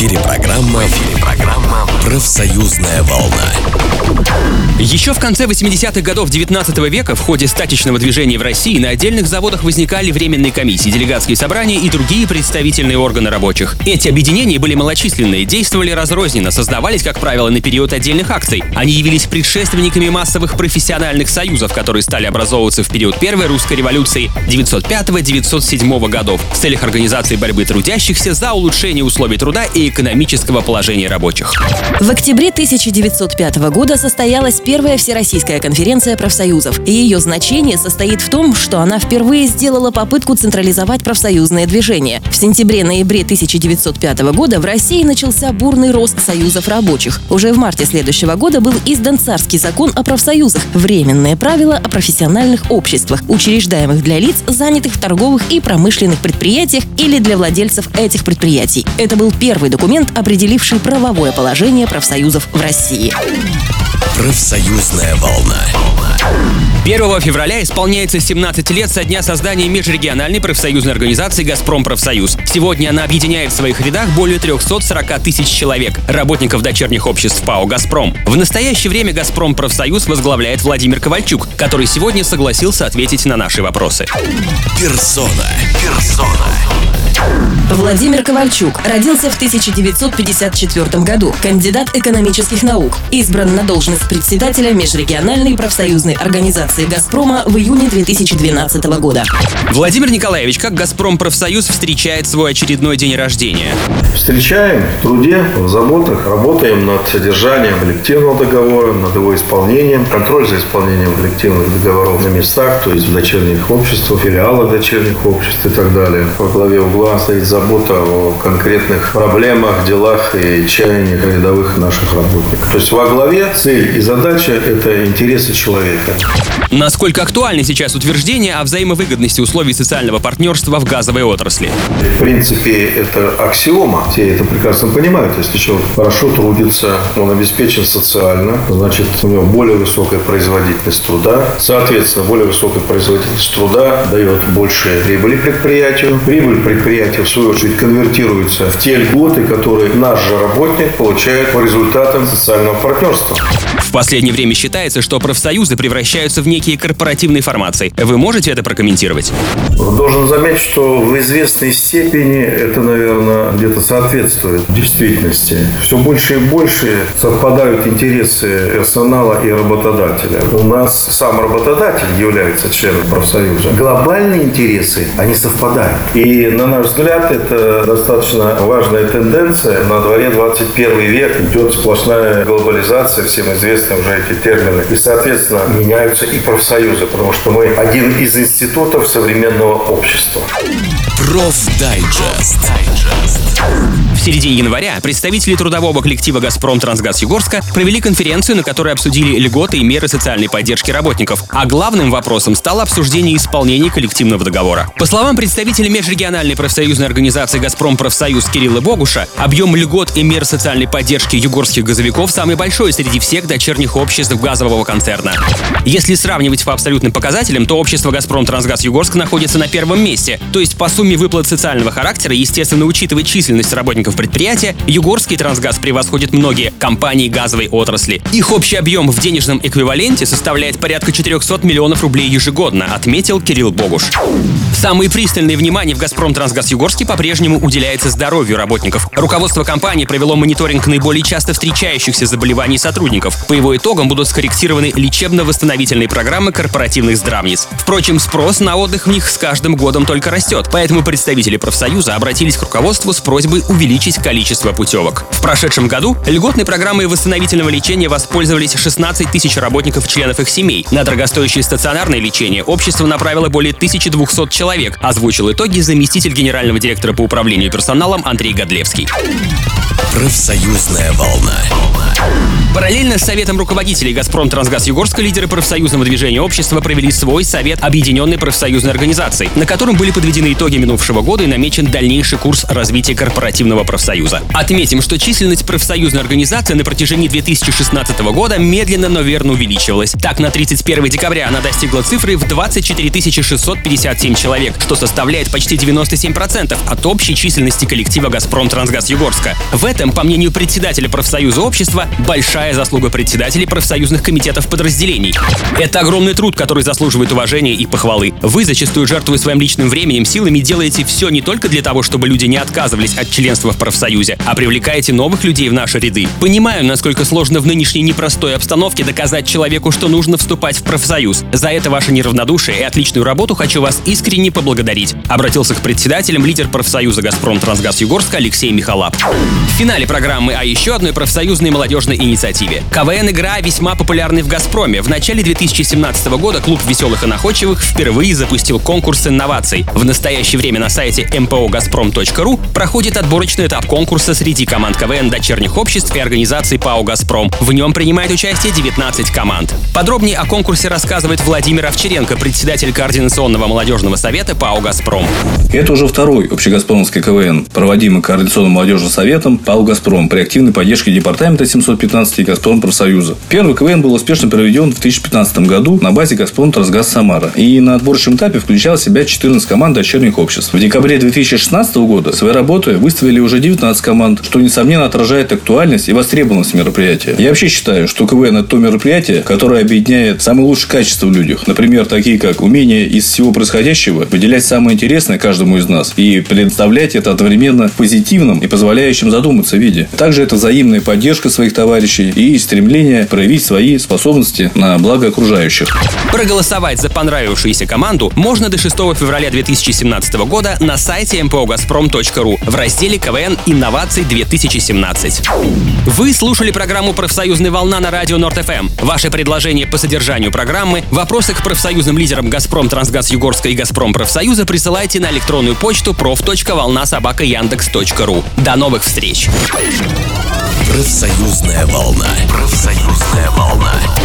эфире программа «Профсоюзная волна». Еще в конце 80-х годов 19 века в ходе стачечного движения в России на отдельных заводах возникали временные комиссии, делегатские собрания и другие представительные органы рабочих. Эти объединения были малочисленные, действовали разрозненно, создавались, как правило, на период отдельных акций. Они явились предшественниками массовых профессиональных союзов, которые стали образовываться в период Первой русской революции 905-907 годов в целях организации борьбы трудящихся за улучшение условий труда и экономического положения рабочих. В октябре 1905 года состоялась первая Всероссийская конференция профсоюзов, и ее значение состоит в том, что она впервые сделала попытку централизовать профсоюзное движение. В сентябре-ноябре 1905 года в России начался бурный рост союзов рабочих. Уже в марте следующего года был издан царский закон о профсоюзах, временные правила о профессиональных обществах, учреждаемых для лиц, занятых в торговых и промышленных предприятиях или для владельцев этих предприятий. Это был первый документ, определивший правовое положение профсоюзов в России. Профсоюзная волна. 1 февраля исполняется 17 лет со дня создания межрегиональной профсоюзной организации «Газпром Профсоюз». Сегодня она объединяет в своих рядах более 340 тысяч человек, работников дочерних обществ ПАО «Газпром». В настоящее время «Газпром Профсоюз» возглавляет Владимир Ковальчук, который сегодня согласился ответить на наши вопросы. Персона. Владимир Ковальчук родился в 1954 году, кандидат экономических наук, избран на должность председателя межрегиональной профсоюзной организации «Газпрома» в июне 2012 года. Владимир Николаевич, как «Газпром Профсоюз» встречает свой очередной день рождения? Встречаем в труде, в заботах, работаем над содержанием коллективного договора, над его исполнением, контроль за исполнением коллективных договоров на местах, то есть в дочерних обществах, филиалах дочерних обществ и так далее. Во главе угла стоит забота о конкретных проблемах, делах и чаяниях рядовых наших работников. То есть во главе цель и задача – это интересы человека. Насколько актуальны сейчас утверждения о взаимовыгодности условий социального партнерства в газовой отрасли? В принципе, это аксиома. Все это прекрасно понимают. Если человек хорошо трудится, он обеспечен социально, значит, у него более высокая производительность труда. Соответственно, более высокая производительность труда дает больше прибыли предприятию. Прибыль предприятия, в свою очередь, конвертируется в те льготы, которые наш же работник получает по результатам социального партнерства. В последнее время считается, что профсоюзы превращаются в некие корпоративные формации. Вы можете это прокомментировать? Должен заметить, что в известной степени это, наверное, где-то соответствует действительности. Все больше и больше совпадают интересы персонала и работодателя. У нас сам работодатель является членом профсоюза. Глобальные интересы, они совпадают. И, на наш взгляд, это достаточно важная тенденция. На дворе 21 век идет сплошная глобализация, всем известны уже эти термины. И, соответственно, меняются и профсоюзы, потому что мы один из институтов современного общества. Профдайджест. В середине января представители трудового коллектива «Газпром Трансгаз Югорска» провели конференцию, на которой обсудили льготы и меры социальной поддержки работников. А главным вопросом стало обсуждение исполнения коллективного договора. По словам представителя межрегиональной профсоюзной организации «Газпром Профсоюз» Кирилла Богуша, объем льгот и мер социальной поддержки югорских газовиков самый большой среди всех дочерних обществ газового концерна. Если сравнивать по абсолютным показателям, то общество «Газпром Трансгаз Югорск» находится на первом месте. То есть по сумме выплат социального характера, естественно, учитывая численность работников предприятия, югорский трансгаз превосходит многие компании газовой отрасли. Их общий объем в денежном эквиваленте составляет порядка 400 миллионов рублей ежегодно, отметил Кирилл Богуш. Самое пристальное внимание в «Газпром Трансгаз Югорске» по-прежнему уделяется здоровью работников. Руководство компании провело мониторинг наиболее часто встречающихся заболеваний сотрудников. По его итогам будут скорректированы лечебно-восстановительные программы корпоративных здравниц. Впрочем, спрос на отдых в них с каждым годом только растет, поэтому представители профсоюза обратились к руководству с просьбой увеличить количество путевок. В прошедшем году льготной программой восстановительного лечения воспользовались 16 тысяч работников-членов их семей. На дорогостоящее стационарное лечение общество направило более 1200 человек, озвучил итоги заместитель генерального директора по управлению персоналом Андрей Годлевский. Профсоюзная волна. Параллельно с Советом руководителей «Газпром-Трансгаз-Югорска» лидеры профсоюзного движения общества провели свой Совет Объединенной профсоюзной организации, на котором были подведены итоги минувшего года и намечен дальнейший курс развития корпоративного профсоюза. Отметим, что численность профсоюзной организации на протяжении 2016 года медленно, но верно увеличивалась. Так, на 31 декабря она достигла цифры в 24 657 человек, что составляет почти 97% от общей численности коллектива «Газпром-Трансгаз-Югорска». В этом, по мнению председателя профсоюза общества, большая заслуга председателей профсоюзных комитетов подразделений. Это огромный труд, который заслуживает уважения и похвалы. Вы, зачастую жертвуя своим личным временем, силами, делаете все не только для того, чтобы люди не отказывались от членства в профсоюзе, а привлекаете новых людей в наши ряды. Понимаю, насколько сложно в нынешней непростой обстановке доказать человеку, что нужно вступать в профсоюз. За это ваше неравнодушие и отличную работу хочу вас искренне поблагодарить. Обратился к председателям лидер профсоюза «Газпром-Трансгаз-Югорска» Алексей Михалап. В финале программы о еще одной профсоюзной молодежной инициативе. КВН-игра весьма популярной в «Газпроме». В начале 2017 года клуб веселых и находчивых впервые запустил конкурс инноваций. В настоящее время на сайте mpo-газпром.ру проходит отборочный этап конкурса среди команд КВН дочерних обществ и организаций ПАО «Газпром». В нем принимает участие 19 команд. Подробнее о конкурсе рассказывает Владимир Овчаренко, председатель Координационного молодежного совета ПАО «Газпром». Это уже второй общегазпромовский КВН, проводимый Координационным молодежным советом ПАО «Газпром» при активной поддержке департамента 715 и «Газпром» профсоюза. Первый КВН был успешно проведен в 2015 году на базе «Газпром-Трансгаз Самара» и на отборочном этапе включал в себя 14 команд дочерних обществ. В декабре 2016 года своей работой выставили уже 19 команд, что, несомненно, отражает актуальность и востребованность мероприятия. Я вообще считаю, что КВН – это то мероприятие, которое объединяет самые лучшие качества в людях. Например, такие как умение из всего происходящего выделять самое интересное каждому из нас и представлять это одновременно в позитивном и позволяющем задуматься виде. Также это взаимная поддержка своих товарищей и стремление проявить свои способности на благо окружающих. Проголосовать за понравившуюся команду можно до 6 февраля 2017 года на сайте mpo-газпром.ру в разделе «КВН Инноваций 2017». Вы слушали программу «Профсоюзная волна» на радио Норд-ФМ. Ваши предложения по содержанию программы, вопросы к профсоюзным лидерам «Газпром-Трансгаз-Югорска» и «Газпром-Профсоюза» присылайте на электронную почту prof.volna@yandex.ru. До новых встреч! Профсоюзная волна. Профсоюзная волна.